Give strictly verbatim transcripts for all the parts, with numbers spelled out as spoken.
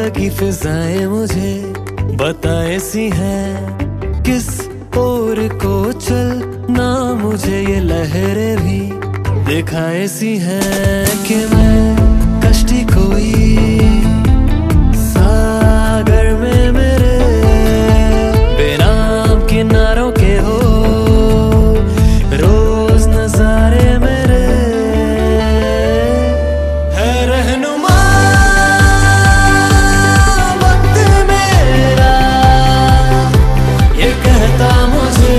की फिजाएं मुझे बताए सी हैं, किस ओर को चलना मुझे ये लहरें भी दिखाए सी हैं कि मैं कश्ती कोई सागर में मेरे बेनाम किनारों के हो रोज नजारे मेरे है रहनुमा वक्त मेरा ये कहता मुझे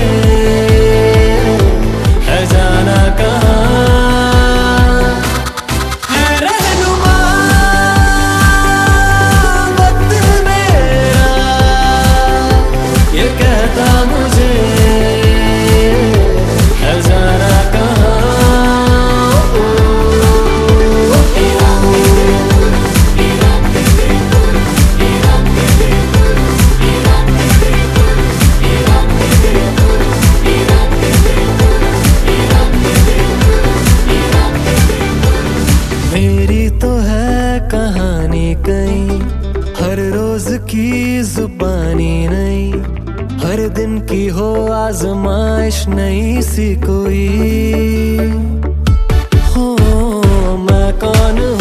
है जाना कहाँ। मेरी तो है कहानी कई, हर रोज की जुबानी नहीं, हर दिन की हो आजमाइश नहीं सी कोई। हो मैं कौन हूँ